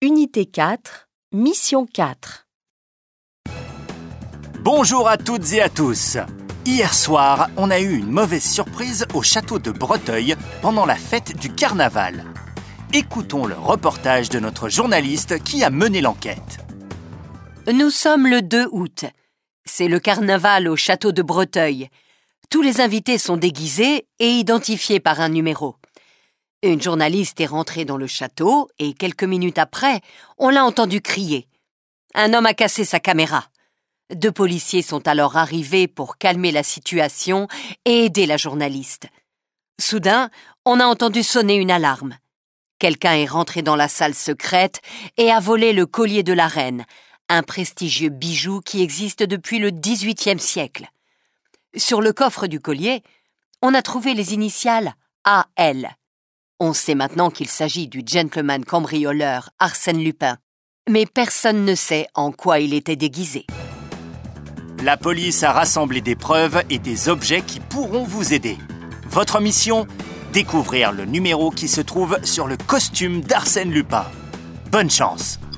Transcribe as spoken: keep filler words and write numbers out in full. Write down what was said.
Unité quatre, Mission quatre. Bonjour à toutes et à tous. Hier soir, on a eu une mauvaise surprise au château de Breteuil pendant la fête du carnaval. Écoutons le reportage de notre journaliste qui a mené l'enquête. Nous sommes le deux août. C'est le carnaval au château de Breteuil. Tous les invités sont déguisés et identifiés par un numéro. Une journaliste est rentrée dans le château et quelques minutes après, on l'a entendu crier. Un homme a cassé sa caméra. Deux policiers sont alors arrivés pour calmer la situation et aider la journaliste. Soudain, on a entendu sonner une alarme. Quelqu'un est rentré dans la salle secrète et a volé le collier de la reine, un prestigieux bijou qui existe depuis le dix-huitième siècle. Sur le coffre du collier, on a trouvé les initiales A L. On sait maintenant qu'il s'agit du gentleman cambrioleur Arsène Lupin. Mais personne ne sait en quoi il était déguisé. La police a rassemblé des preuves et des objets qui pourront vous aider. Votre mission ? Découvrir le numéro qui se trouve sur le costume d'Arsène Lupin. Bonne chance!